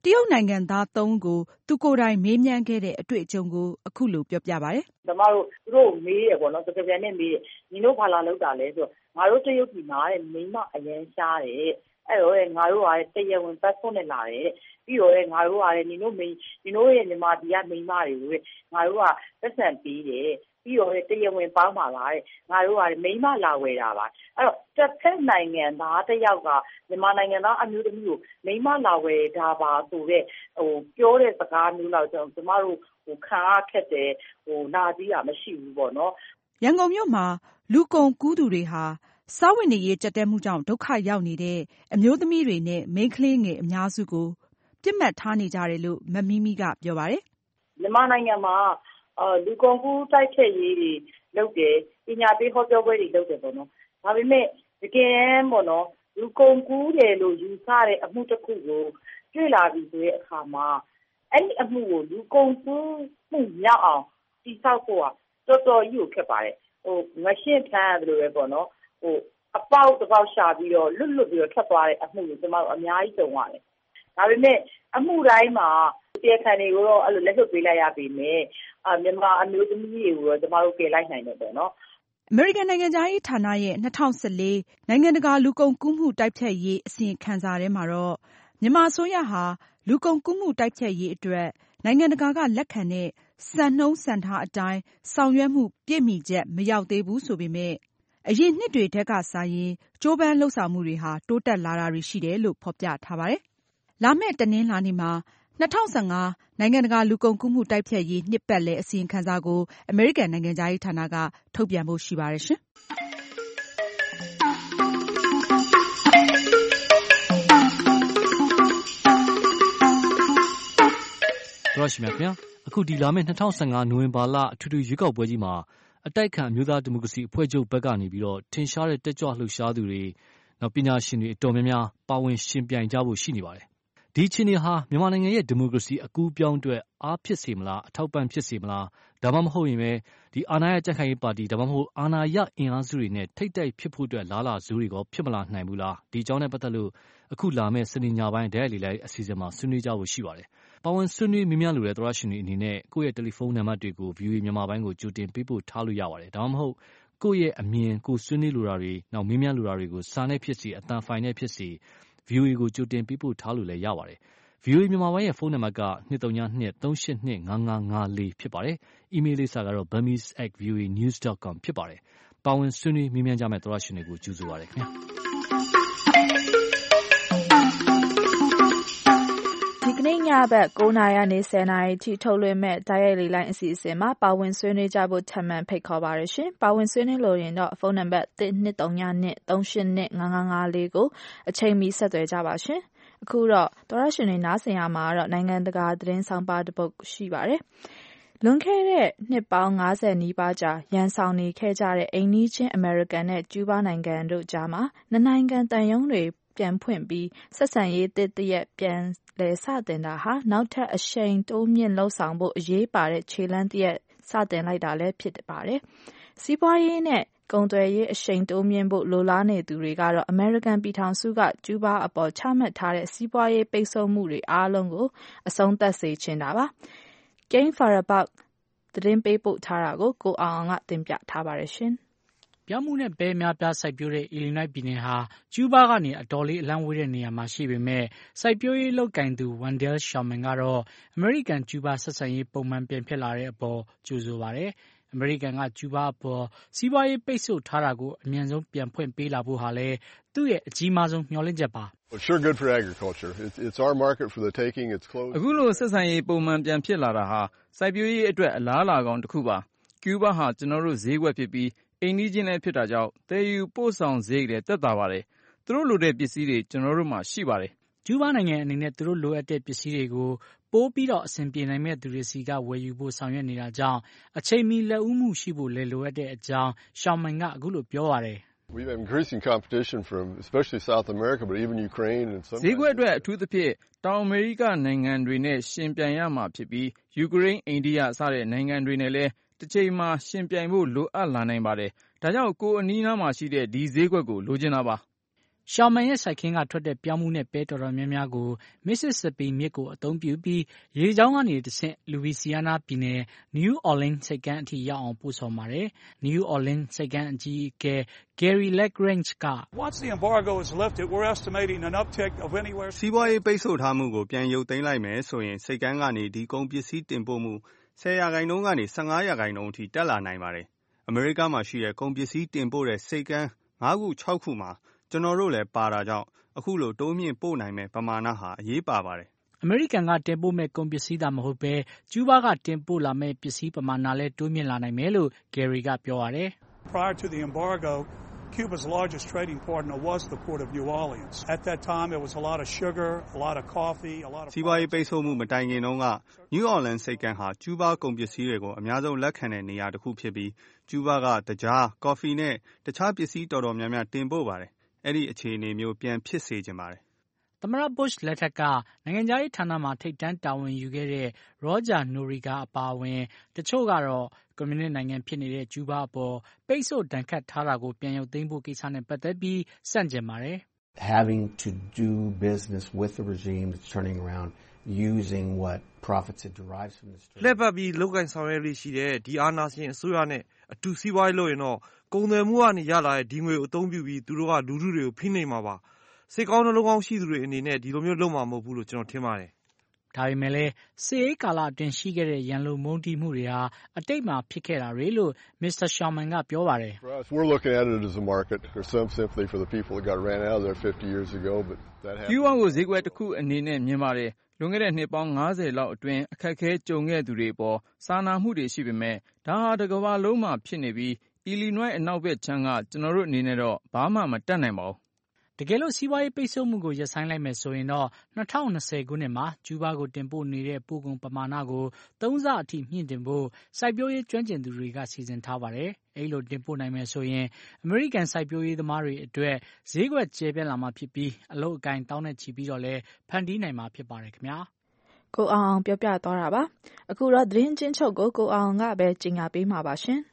တရုတ်နိုင်ငံသား3ဦးကိုသူကိုယ်တိုင်မေးမြန်းခဲ့တဲ့အတွေ့အကြုံကိုအခုလိုပြောပြပါတယ်။ကျမတို့သူတို့မေးရပေါ့နော်စကားပြန်နဲ့မေးညီတို့ဘာလာလောက်တာလဲဆိုတော့ငါတို့တရုတ်ပြည်မှာမိန်းမအရန်ရှားတယ်အဲ့တော့ငါတို့ကတရားဝင် passport နဲ့လာတယ်ပြီးတော့ငါတို့ကညီတို့ရဲ့မြန်မာပြည်ကမိန်းမတွေကိုငါတို့ကသက်ဆံပေးတယ်ပြီးတော့တရားဝင်ပေါင်းပါလားငါတို့ကမိန်းမလာဝယ်တာပါအဲ့တော့တစ်ဖက်နိုင်ငံသားတစ်ယောက်ကမြန်မာနိုင်ငံသားအမျိုးသမီးကိုမိန်းမလာဝယ်တာပါဆိုတဲ့ပြောတဲ့စကားမျိုးတော့ကျမတို့ခံရခက်တယ်နာကြည့်တာမရှိဘူးပေါ့နော်ရန်ကုန်မြို့မှာလူကုန်ကူးသူတွေဟာစားဝတ်နေရေးကြပ်တည်းမှုကြောင့်ဒုက္ခရောက်နေတဲ့အမျိုးသမီးတွေနဲ့မိန်းကလေးငယ်အများစုကိုပြစ်မှတ်ထားနေကြတယ်လို့မမီမီကပြောပါတယ်မြန်မာနိုင်ငံမှာလူကုန်ကူးတိုက်ဖျက်ရေးတွေလုပ်တယ်ပညာပေးဟောပြောပွဲတွေလုပ်တယ်ပေါ့နော်ဒါပေမဲ့တကယ်ပေါ့နော်လူကုန်ကူးတယ်လို့ယူဆတဲ့အမှုတစ်ခုကိုတွေ့လာပြီဆိုတဲ့အခါမှာအဲ့ဒီအမှုကိုလူကုန်ကူးမှုမြောက်အောင်တည်ဆောက်ဖို့ကတော်တော်ကြီးကိုခက်ပါတယ်ငရှင်းဖမ်းရတယ်လို့ပဲပေါ့နော်အပေါက်တစ်ပေါက်ရှာပြီးတော့လွတ်ပြီးတော့ထွက်သွားတဲ့အမှုကိုကျွန်တော်တို့အများကြီးကြုံရတယ်ဒါပေမဲ့အမှုတိုင်းမှာတရားခံတွေကိုတော့အဲ့လိုလက်လွတ်ပေးလိုက်ရပြီမယ်မြန်မာအမျိုးသမီးတွေကိုတော့ကျွန်တော်တို့ကယ်လိုက်နိုင်တယ်ပေါ့နော်အမေရိကန်နိုင်ငံသားရေးဌာနရဲ့2014နိုင်ငံတကာလူကုန်ကူးမှုတိုက်ဖျက်ရေးအစီရင်ခံစာထဲမှာတော့မြန်မာအစိုးရဟာလူကုန်ကူးမှုတိုက်ဖျက်ရေးအတွက်နိုင်ငံတကာကလက်ခံတဲ့စံနှုန်းစံထားအတိုင်းဆောင်ရွက်မှုပြည့်မီချက်မရောက်သေးဘူးဆိုပေမဲ့အရင်နှစ်တွေထက်ကစာရင်ကြိုးပမ်းလှုပ်ဆောင်မှုတွေဟာတိုးတက်လာတာတွေရှိတယ်လို့ဖော်ပြထားပါတယ်။လာမယ့်တနင်္လာနေ့မှာ2015နိုင်ငံတကာလူကုန်ကူးမှုတိုက်ဖျက်ရေးနှစ်ပတ်လည်အစီရင်ခံစာကိုအမေရိကန်နိုင်ငံခြားရေးဌာနကထုတ်ပြန်ဖို့ရှိပါတယ်ရှင်။သောရှိမြခင်အခုဒီလာမယ့်2015နိုဝင်ဘာလအထူးထူးရွေးကောက်ပွဲကြီးမှာအတိုက်ခံအမျိုးသားဒီမိုကရေစီအဖွဲ့ချုပ်ဘက်ကနေပြီးတော့ထင်ရှားတဲ့တက်ကြွလှုပ်ရှားသူတွေနောက်ပညာရှင်တွေအတော်များများပါဝင်ရှင်ပြိုင်ကြဖို့ရှိနေပါတယ်။ဒီအခြေအနေဟာမြန်မာနိုင်ငံရဲ့ဒီမိုကရေစီအကူးပြောင်းအတွက်အားဖြစ်စေမလားအထောက်ပံ့ဖြစ်စေမလားဒါမှမဟုတ်ရင်ပဲဒီအာဏာရကြံ့ခိုင်ရေးပါတီဒါမှမဟုတ်အာဏာရအင်အားစုတွေနဲ့ထိတ်တိုက်ဖြစ်ဖို့အတွက်လားလာဇိုးတွေကဖြစ်မလာနိုင်ဘူးလားဒီအကြောင်းနဲ့ပတ်သက်လို့အခုလာမယ့်စနေညပိုင်းဒဲလီလိုက်အစီအစဉ်မှာဆွေးနွေးကြဖို့ရှိပါတယ်။ပါဝင်ဆွေးနွေးမြများလိုတဲ့သရရှင်တွေအနေနဲ့ကိုယ့်ရဲ့တယ်လီဖုန်းနံပါတ်တွေကို VOA မြန်မာပိုင်းကိုကြိုတင်ပေးပို့ထားလို့ရပါတယ်။ဒါမှမဟုတ်ကိုယ့်ရဲ့အမြင်ကိုဆွေးနွေးလိုတာတွေနောက်မြများလိုတာတွေကိုစာနဲ့ဖြစ်စီအတန်ဖိုင်နဲ့ဖြစ်စီ VOA ကိုကြိုတင်ပေးပို့ထားလို့လည်းရပါတယ်။ VOA မြန်မာပိုင်းရဲ့ဖုန်းနံပါတ်က232382554ဖြစ်ပါတယ်။ အီးမေးလ်လိပ်စာကတော့ burmese@voanews.com ဖြစ်ပါတယ်။ပါဝင်ဆွေးနွေးမြများကြမယ့်သရရှင်တွေကိုကြိုဆိုပါရစေခင်ဗျာ။ဒီကနေ့ညဘက်9နာရီကနေ10နာရီထိထုတ်လွှင့်မဲ့တိုက်ရိုက်လေလိုင်းအစီအစဉ်မှာပါဝင်ဆွေးနွေးကြဖို့ထပ်မံဖိတ်ခေါ်ပါရရှင်။ပါဝင်ဆွေးနွေးလို့ရင်တော့ဖုန်းနံပါတ်12393825554ကိုအချိန်မီဆက်သွယ်ကြပါရှင်။အခုတော့သောရရှင်တွေနားဆင်ရမှာတော့နိုင်ငံတကာသတင်းဆောင်ပါတစ်ပုဒ်ရှိပါတယ်။လွန်ခဲ့တဲ့နှစ်ပေါင်း50နီးပါးကြာရန်ဆောင်နေခဲ့ကြတဲ့အိမ်နီးချင်းအမေရိကန်နဲ့ကျူးဘားနိုင်ငံတို့ကြားမှာနှစ်နိုင်ငံတန်ယုံတွေပြန်ဖွင့်ပြီးဆက်ဆံရေးတစ်တရက်ပြန်လည်စတင်တာဟာနောက်ထပ်အရှိန်တိုးမြင့်လှုပ်ဆောင်ဖို့အရေးပါတဲ့ခြေလှမ်းတစ်ရပ်စတင်လိုက်တာလည်းဖြစ်ပါတယ်။စီးပွားရေးနဲ့ကုန်သွယ်ရေးအရှိန်တိုးမြင့်ဖို့လိုလားနေသူတွေကတော့အမေရိကန်ပြည်ထောင်စုကကျူးဘားအပေါ်ချမှတ်ထားတဲ့စီးပွားရေးပိတ်ဆို့မှုတွေအားလုံးကိုအဆုံးသတ်စေချင်တာပါ။ Kane Farabaugh သတင်းပေးပို့ထားတာကိုကိုအောင်ကတင်ပြထားပါတယ်ရှင်။ပြောင်းမှုနဲ့ပဲများပြားစိုက်ပျိုးတဲ့အီလီနွိုက်ပြည်နယ်ဟာကျူးဘားကနေအတော်လေးအလံဝေးတဲ့နေရာမှာရှိပေမဲ့စိုက်ပျိုးရေးလုပ်ကင်သူ Wendell Sherman ကတော့အမေရိကန်ကျူးဘားဆက်ဆံရေးပုံမှန်ပြန်ဖြစ်လာတဲ့အပေါ်ကြိုဆိုပါတယ်။အမေရိကန်ကကျူးဘားအပေါ်စီးပွားရေးပိတ်ဆို့ထားတာကိုအမြန်ဆုံးပြန်ဖွင့်ပေးလာဖို့ဟာလည်းသူ့ရဲ့အကြီးမားဆုံးမျှော်လင့်ချက်ပါ။ Sure good for agriculture. It's our market for the taking. It's closed. အခုလိုဆက်ဆံရေးပုံမှန်ပြန်ဖြစ်လာတာဟာစိုက်ပျိုးရေးအတွက်အလားအလာကောင်းတစ်ခုပါ။ကျူးဘားဟာကျွန်တော်တို့ဈေးကွက်ဖြစ်ပြီးအိမ်နီးချင်းလည်းဖြစ်တာကြောင့်သယ်ယူပို့ဆောင်ဈေးလည်းသက်သာပါတယ်။သူတို့လိုတဲ့ပစ္စည်းတွေကျွန်တော်တို့မှာရှိပါတယ်။ကျူးဘားနိုင်ငံအနေနဲ့သူတို့လိုအပ်တဲ့ပစ္စည်းတွေကိုပိုးပြီးတော့အဆင်ပြေနိုင်မဲ့သူတွေစီကဝယ်ယူဖို့ဆောင်ရွက်နေတာကြောင့်အချိန်မီလက်ဦးမှုရှိဖို့လည်းလိုအပ်တဲ့အကြောင်း Sherman ကအခုလိုပြောပါတယ်။ We've been increasing competition from especially South America, but even Ukraine and some. ဈေးကွက်အတွက်အထူးသဖြင့်တောင်အမေရိကနိုင်ငံတွေနဲ့ရှင်ပြိုင်ရမှာဖြစ်ပြီးယူကရိန်းအိန္ဒိယစတဲ့နိုင်ငံတွေနဲ့လည်းတစ်ချိန်မှာရှင်ပြိုင်ဖို့လိုအပ်လာနိုင်ပါတယ်။ဒါကြောင့်ကိုယ်အနီးနားမှာရှိတဲ့ဒီဈေးကွက်ကိုလိုချင်တာပါရှောင်မန်ရဲ့စိုက်ခင်းကထွက်တဲ့ပြောင်းမှုနဲ့ပဲတော်တော်များများကို Mississippi မြစ်ကိုအသုံးပြုပြီးရေကြောင်းကနေတဆင့် Louisiana ပြည်နယ် New Orleans ဆိပ်ကမ်းအထိရောက်အောင်ပို့ဆောင်ပါတယ်။ New Orleans ဆိပ်ကမ်းအကြီးအကဲ Gary Lagrange ကစီးပွားရေးပိတ်ဆို့ထားမှုကိုပြန်ရုပ်သိမ်းလိုက်မယ်ဆိုရင်ဆိပ်ကမ်းကနေဒီကုန်ပစ္စည်းတင်ပို့မှု 10% ကနေ 15% အထိတက်လာနိုင်ပါတယ်။ အမေရိကမှာရှိတဲ့ကုန်ပစ္စည်းတင်ပို့တဲ့ဆိပ်ကမ်း 5 ခု 6 ခုမှာကျွန်တော်တို့လည်းပါတာကြောင့်အခုလိုတိုးမြင့်ပို့နိုင်မဲ့ပမာဏဟာအရေးပါပါတယ်။အမေရိကန်ကတင်ပို့မဲ့ကုန်ပစ္စည်းသာမဟုတ်ပဲကျူးဘားကတင်ပို့လာမဲ့ပစ္စည်းပမာဏလည်းတိုးမြင့်လာနိုင်မယ်လို့ Gary ကပြောပါတယ်။ Prior to the embargo, Cuba's largest trading partner was the port of New Orleans. At that time, there was a lot of sugar, a lot of coffee, a lot of... စီးပွားရေးပိတ်ဆို့မှုမတိုင်ခင်တုန်းက New Orleans ဆိပ်ကမ်းဟာကျူးဘားကုန်ပစ္စည်းတွေကိုအများဆုံးလက်ခံတဲ့နေရာတစ်ခုဖြစ်ပြီးကျူးဘားကတကြား၊ကော်ဖီနဲ့တခြားပစ္စည်းတော်တော်များများတင်ပို့ပါတယ်။အဲ့ဒီအခြေအနေမျိုးပြန်ဖြစ်စေချင်ပါတယ်။သမ္မတ Bush လက်ထက်ကနိုင်ငံခြားရေးဌာနမှာထိပ်တန်းတာဝန်ယူခဲ့တဲ့ Roger Noriega အပါအဝင်တချို့ကတော့ကွန်မြူနစ်နိုင်ငံဖြစ်နေတဲ့ကျူးဘားအပေါ်ပိတ်ဆို့ဒဏ်ခတ်ထားတာကိုပြန်ရုပ်သိမ်းဖို့ကိစ္စနဲ့ပတ်သက်ပြီးဆန့်ကျင်ပါတယ်။ Having to do business with the regime that's turning around using what profits it derives from this trade. လှည့်ပတ်ပြီးလုပ်ကိုင်ဆောင်ရွက်လေးရှိတဲ့ဒီအာဏာရှင်အစိုးရနဲ့အတူစီးပွားရေးလုပ်ရင်တော့ကုန်သွယ်မှုကနေရလာတဲ့ဒီငွေကိုအသုံးပြုပြီးသူတို့ကလူထုတွေကိုဖိနှိပ်မှာပါ။စိတ်ကောင်းနှလုံးကောင်းရှိသူတွေအနေနဲ့ဒီလိုမျိုးလုပ်မှာမဟုတ်ဘူးလို့ကျွန်တော်ထင်ပါတယ်။ဒါပေမဲ့လည်းစစ်အေးကာလအတွင်းရှိခဲ့တဲ့ရန်လိုမုန်းတီးမှုတွေဟာအတိတ်မှာဖြစ်ခဲ့တာတွေလို့ Mr. Sherman ကပြောပါတယ်။ We're looking at it as a market. There's some sympathy for the people that got ran out of there 50 years ago, but that happened. ကျူးဘားကိုဈေးကွက်တစ်ခုအနေနဲ့မြင်ပါတယ်။လွန်ခဲ့တဲ့နှစ်ပေါင်း50လောက်အတွင်းအခက်အခဲကြုံခဲ့သူတွေပေါ်စာနာမှုတွေရှိပေမဲ့ဒါဟာတစ်ကမ္ဘာလုံးမှာဖြစ်နေပြီး Illinois အနောက်ဘက်ခြမ်းကကျွန်တော်တို့အနေနဲ့တော့ဘာမှမတတ်နိုင်ပါဘူးတကယ်လို့စီးပွားရေးပိတ်ဆို့မှုကိုရပ်ဆိုင်းလိုက်မယ်ဆိုရင်တော့2020ခုနှစ်မှာကျူးဘားကိုတင်ပို့နေတဲ့ပို့ကုန်ပမာဏကို3ဆအထိမြင့်တင်ဖို့စိုက်ပျိုးရေးကျွမ်းကျင်သူတွေကစီစဉ်ထားပါတယ်။အဲဒီလိုတင်ပို့နိုင်မယ်ဆိုရင်အမေရိကန်စိုက်ပျိုးရေးသမားတွေအတွက်ဈေးကွက်ကျယ်ပြန့်လာမှာဖြစ်ပြီးအလုပ်အကိုင်တောင်းနဲ့ချီပြီးတော့လည်းဖန်တီးနိုင်မှာဖြစ်ပါတယ်ခင်ဗျာ။ကိုအောင်ပြောပြသွားတာပါ။အခုတော့သတင်းချင်းချုပ်ကိုအောင်ကပဲကြီးညာပေးမှာပါရှင်။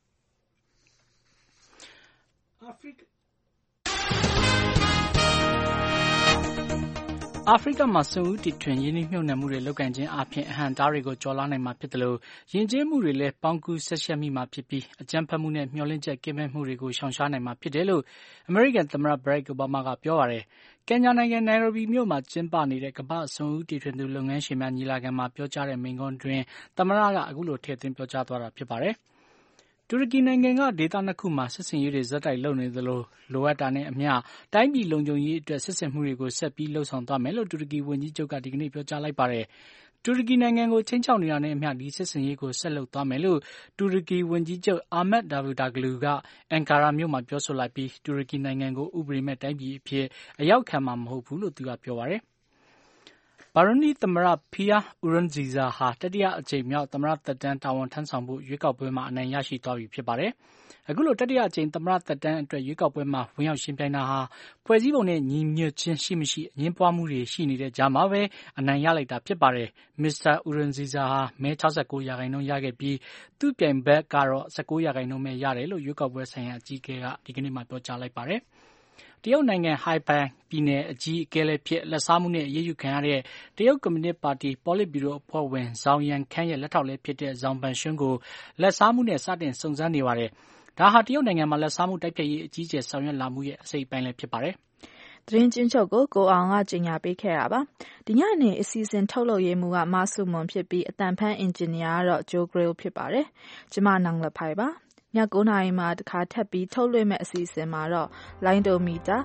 အာဖရိကမှာစွန့်ဦးတီထွင်ရင်းနှီးမြှုပ်နှံမှုတွေလုပ်ကိုင်ခြင်းအားဖြင့်အဟန့်အတားတွေကိုကျော်လွှားနိုင်မှာဖြစ်တယ်လို့ယဉ်ကျေးမှုတွေလည်းပေါင်းကူးဆက်ရှက်မိမှာဖြစ်ပြီးအကြမ်းဖက်မှုနဲ့မျှော်လင့်ချက်ကင်းမဲ့မှုတွေကိုရှောင်ရှားနိုင်မှာဖြစ်တယ်လို့အမေရိကန်သမ္မတ Barack Obama ကပြောပါတယ်။ကင်ညာနိုင်ငံနိုင်ရိုဘီမြို့မှာကျင်းပနေတဲ့ကမ္ဘာ့စွန့်ဦးတီထွင်သူလုပ်ငန်းရှင်များညီလာခံမှာပြောကြားတဲ့မိန့်ခွန်းတွင်သမ္မတကအခုလိုထည့်သွင်းပြောကြားသွားတာဖြစ်ပါတယ်။တူရကီနိုင်ငံကဒေသနှစ်ခုမှာစစ်ဆင်ရေးတွေဇက်တိုက်လုပ်နေသလိုလိုအပ်တာနဲ့အမျှတိုင်းပြည်လုံခြုံရေးအတွက်စစ်ဆင်မှုတွေကိုဆက်ပြီးလှုပ်ဆောင်သွားမယ်လို့တူရကီဝန်ကြီးချုပ်ကဒီကနေ့ပြောကြားလိုက်ပါတယ်။တူရကီနိုင်ငံကိုချိန်ချောက်နေတာနဲ့အမျှဒီစစ်ဆင်ရေးကိုဆက်လုပ်သွားမယ်လို့တူရကီဝန်ကြီးချုပ်အာမက်ဒါဗူဒါဂလူကအန်ကာရာမြို့မှာပြောဆိုလိုက်ပြီးတူရကီနိုင်ငံကိုဥပဒေမဲ့တိုင်းပြည်အဖြစ်အရောက်ခံမှာမဟုတ်ဘူးလို့သူကပြောပါတယ်။ဘာရုနီသမ္မတဖီယာအူရွန်ဇီဇာဟာတတိယအကြိမ်မြောက်သမ္မတသက်တမ်းတာဝန်ထမ်းဆောင်ဖို့ရွေးကောက်ပွဲမှာအနိုင်ရရှိသွားပြီဖြစ်ပါတယ်။အခုလိုတတိယအကြိမ်သမ္မတသက်တမ်းအတွက်ရွေးကောက်ပွဲမှာဝင်ရောက်ရှင်ပြိုင်တာဟာဖွဲ့စည်းပုံနဲ့ညီညွတ်ခြင်းရှိမရှိအငင်းပွားမှုတွေရှိနေတဲ့ကြားမှာပဲအနိုင်ရလိုက်တာဖြစ်ပါတယ်။မစ္စတာအူရွန်ဇီဇာဟာမဲ69%ရခဲ့ပြီးသူ့ပြိုင်ဘက်ကတော့19%ပဲရတယ်လို့ရွေးကောက်ပွဲဆိုင်ရာအကြီးအကဲကဒီကနေ့မှပြောကြားလိုက်ပါတယ်။တရုတ်နိုင်ငံဟိုင်ဘန်ပြည်နယ်အကြီးအကဲလည်းဖြစ်လက်စားမှုနဲ့အရေးယူခံရတဲ့တရုတ်ကွန်မြူနစ်ပါတီပေါ်လစ်ဗျူရိုအဖွဲ့ဝင်ဇောင်ယန်ခန်းရဲ့လက်ထောက်လည်းဖြစ်တဲ့ဇောင်ပန်ရှွန်းကိုလက်စားမှုနဲ့စတင်စုံစမ်းနေပါတယ်။ဒါဟာတရုတ်နိုင်ငံမှာလက်စားမှုတိုက်ဖျက်ရေးအကြီးအကျယ်ဆောင်ရွက်လာမှုရဲ့အစိတ်အပိုင်းလည်းဖြစ်ပါတယ်။သတင်းချင်းချုပ်ကိုအောင်ကကြီးညာပေးခဲ့တာပါ။ဒီညနေအစီအစဉ်ထုတ်လုပ်ရေးမှူးကမဆုမွန်ဖြစ်ပြီးအတန်ဖန်းအင်ဂျင်နီယာကတော့ဂျိုဂရယ်ဖြစ်ပါတယ်။ကျမနောင်လဖိုင်ပါ။ည9:00နာရီမှာတခါထပ်ပြီးထုတ်လွှင့်မဲ့အစီအစဉ်မှာတော့လိုင်းဒိုမီတာ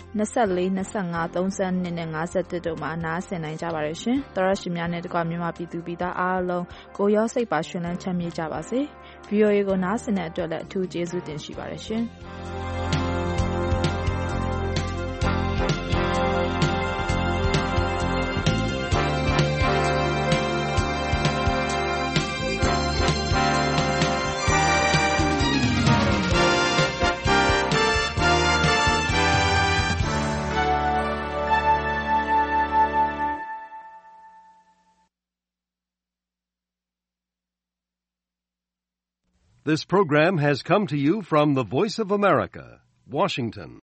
24 25 32နဲ့51တို့မှာနားဆင်နိုင်ကြပါရရှင်။သောရရှိများနဲ့တကွမြန်မာပြည်သူပြည်သားအားလုံးကိုရောစိတ်ပါရှင်လန်းချမ်းမြေ့ကြပါစေ။ VOA ကိုနားဆင်တဲ့အတွက်လည်းအထူးကျေးဇူးတင်ရှိပါရရှင်။ This program has come to you from the Voice of America, Washington.